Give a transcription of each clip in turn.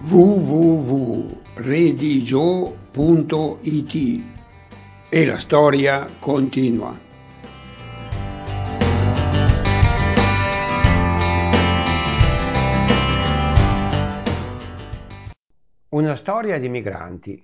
www.redigio.it e la storia continua. Una storia di migranti.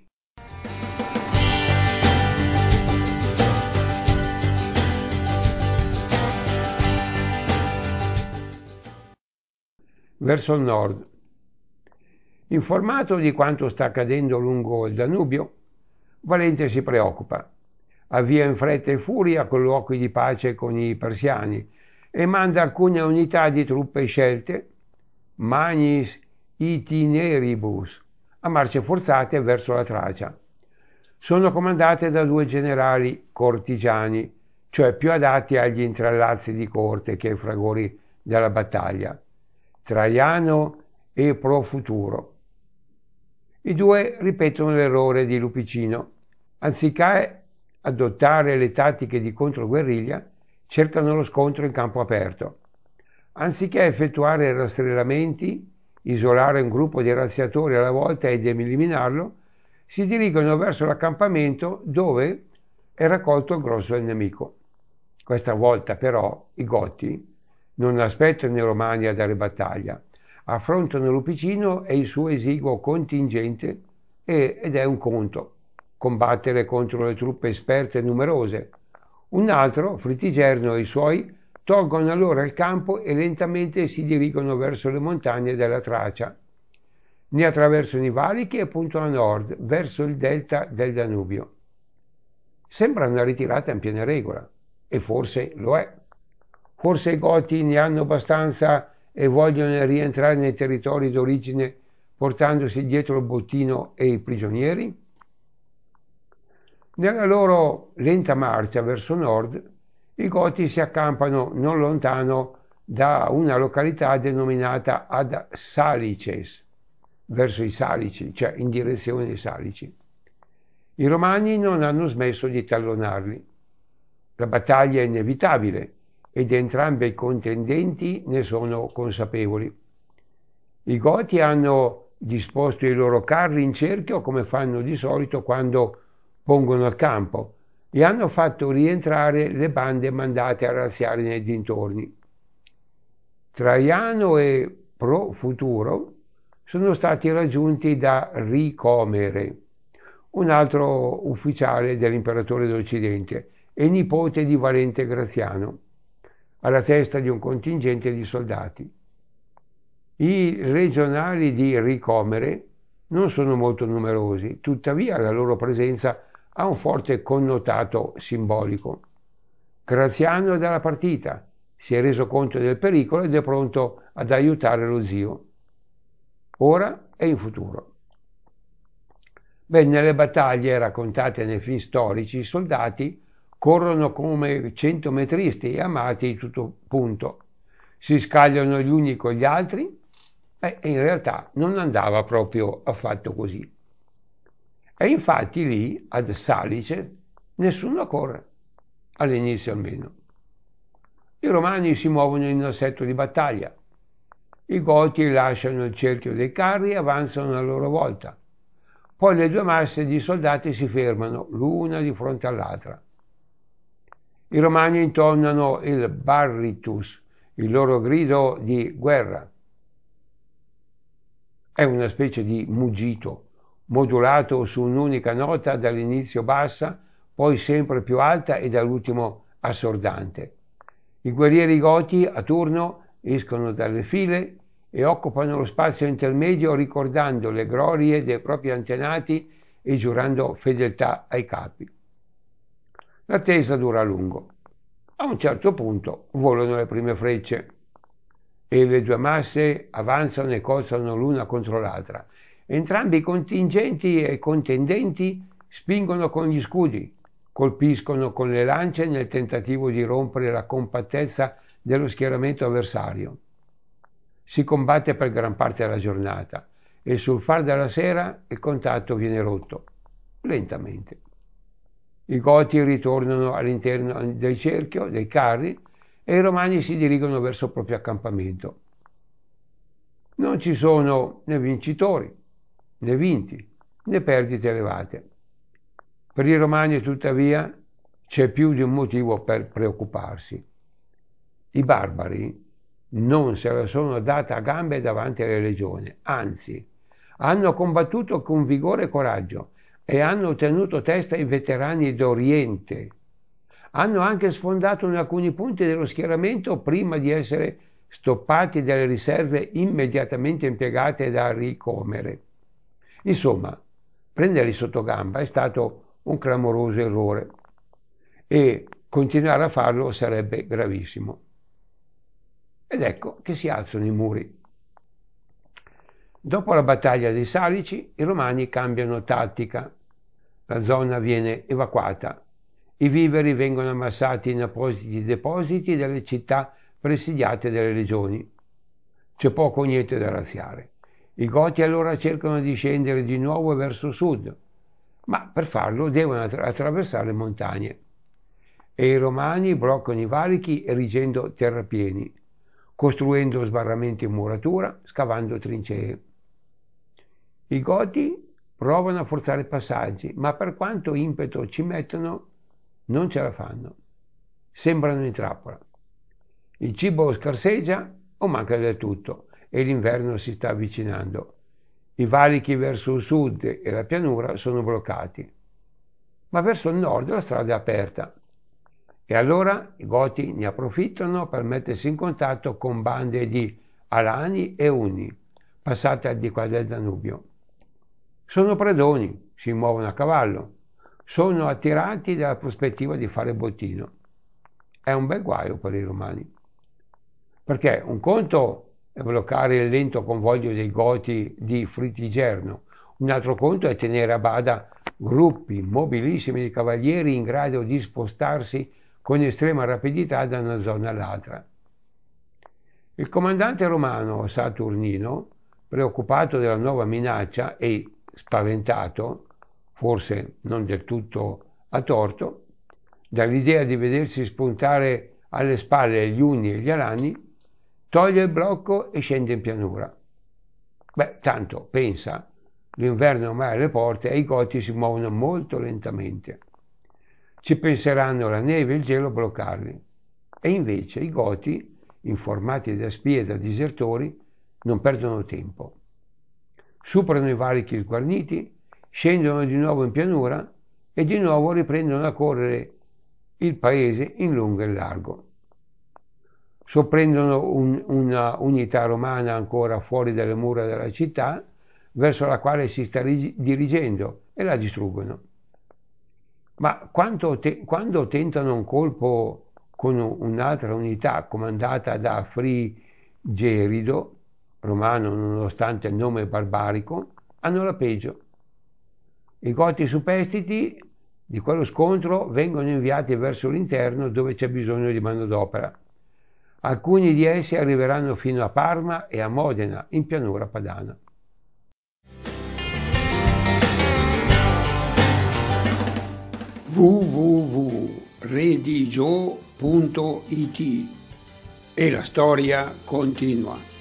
Verso il nord. Informato di quanto sta accadendo lungo il Danubio, Valente si preoccupa. Avvia in fretta e furia colloqui di pace con i persiani e manda alcune unità di truppe scelte, magnis itineribus, a marce forzate verso la Tracia. Sono comandate da due generali cortigiani, cioè più adatti agli intrallazzi di corte che ai fragori della battaglia, Traiano e Profuturo. I due ripetono l'errore di Lupicino. Anziché adottare le tattiche di controguerriglia, cercano lo scontro in campo aperto. Anziché effettuare rastrellamenti, isolare un gruppo di razziatori alla volta ed eliminarlo, si dirigono verso l'accampamento dove è raccolto il grosso del nemico. Questa volta però i Goti non aspettano i Romani a dare battaglia, affrontano Lupicino e il suo esiguo contingente ed è un conto combattere contro le truppe esperte e numerose. Un altro, Fritigerno e i suoi, tolgono allora il campo e lentamente si dirigono verso le montagne della Tracia. Ne attraversano i valichi e puntano a nord, verso il delta del Danubio. Sembra una ritirata in piena regola, e forse lo è. Forse i Goti ne hanno abbastanza e vogliono rientrare nei territori d'origine portandosi dietro il bottino e i prigionieri? Nella loro lenta marcia verso nord, i Goti si accampano non lontano da una località denominata Ad Salices, verso i Salici, cioè in direzione dei Salici. I Romani non hanno smesso di tallonarli. La battaglia è inevitabile ed entrambi i contendenti ne sono consapevoli. I Goti hanno disposto i loro carri in cerchio come fanno di solito quando pongono al campo e hanno fatto rientrare le bande mandate a razziare nei dintorni. Traiano e Profuturo sono stati raggiunti da Ricomere, un altro ufficiale dell'imperatore d'Occidente e nipote di Valente Graziano, alla testa di un contingente di soldati. I regionali di Ricomere non sono molto numerosi, tuttavia la loro presenza ha un forte connotato simbolico. Graziano è dalla partita, si è reso conto del pericolo ed è pronto ad aiutare lo zio. Ora e in futuro. Nelle battaglie raccontate nei film storici, i soldati corrono come centometristi e amati di tutto punto. Si scagliano gli uni con gli altri e in realtà non andava proprio affatto così. E infatti lì, ad Salice, nessuno corre, all'inizio almeno. I Romani si muovono in assetto di battaglia. I Goti lasciano il cerchio dei carri e avanzano a loro volta. Poi le due masse di soldati si fermano, l'una di fronte all'altra. I Romani intonano il Barritus, il loro grido di guerra. È una specie di muggito, modulato su un'unica nota dall'inizio bassa, poi sempre più alta e dall'ultimo assordante. I guerrieri Goti a turno escono dalle file e occupano lo spazio intermedio ricordando le glorie dei propri antenati e giurando fedeltà ai capi. L'attesa dura a lungo. A un certo punto volano le prime frecce e le due masse avanzano e cozzano l'una contro l'altra. Entrambi i contingenti e contendenti spingono con gli scudi, colpiscono con le lance nel tentativo di rompere la compattezza dello schieramento avversario. Si combatte per gran parte della giornata e sul far della sera il contatto viene rotto, lentamente. I Goti ritornano all'interno del cerchio dei carri e i Romani si dirigono verso il proprio accampamento. Non ci sono né vincitori né vinti, né perdite elevate. Per i Romani, tuttavia, c'è più di un motivo per preoccuparsi. I barbari non se la sono data a gambe davanti alle legioni, anzi, hanno combattuto con vigore e coraggio e hanno tenuto testa ai veterani d'Oriente. Hanno anche sfondato in alcuni punti dello schieramento prima di essere stoppati dalle riserve immediatamente impiegate da ricomere. Insomma, prenderli sotto gamba è stato un clamoroso errore e continuare a farlo sarebbe gravissimo. Ed ecco che si alzano i muri. Dopo la battaglia dei Salici, i Romani cambiano tattica. La zona viene evacuata. I viveri vengono ammassati in appositi depositi delle città presidiate dalle legioni. C'è poco o niente da razziare. I Goti allora cercano di scendere di nuovo verso sud, ma per farlo devono attraversare le montagne. E i Romani bloccano i valichi erigendo terrapieni, costruendo sbarramenti in muratura, scavando trincee. I Goti provano a forzare passaggi, ma per quanto impeto ci mettono, non ce la fanno. Sembrano in trappola. Il cibo scarseggia o manca del tutto e l'inverno si sta avvicinando. I valichi verso il sud e la pianura sono bloccati, ma verso il nord la strada è aperta. E allora i Goti ne approfittano per mettersi in contatto con bande di Alani e Unni, passate al di qua del Danubio. Sono predoni, si muovono a cavallo, sono attirati dalla prospettiva di fare bottino. È un bel guaio per i Romani, perché un conto è bloccare il lento convoglio dei Goti di Fritigerno, un altro conto è tenere a bada gruppi mobilissimi di cavalieri in grado di spostarsi con estrema rapidità da una zona all'altra. Il comandante romano Saturnino, preoccupato della nuova minaccia e spaventato, forse non del tutto a torto, dall'idea di vedersi spuntare alle spalle gli Unni e gli Alani, toglie il blocco e scende in pianura. Tanto, pensa, l'inverno ormai è alle porte e i Goti si muovono molto lentamente. Ci penseranno la neve e il gelo a bloccarli. E invece i Goti, informati da spie e da disertori, non perdono tempo. Superano i valichi sguarniti, scendono di nuovo in pianura e di nuovo riprendono a correre il paese in lungo e largo. Sorprendono una unità romana ancora fuori dalle mura della città, verso la quale si sta dirigendo, e la distruggono. Ma quando tentano un colpo con un'altra unità comandata da Frigerido, romano nonostante il nome barbarico, hanno la peggio. I Goti superstiti di quello scontro vengono inviati verso l'interno dove c'è bisogno di manodopera. Alcuni di essi arriveranno fino a Parma e a Modena, in pianura padana. www.redigio.it e la storia continua.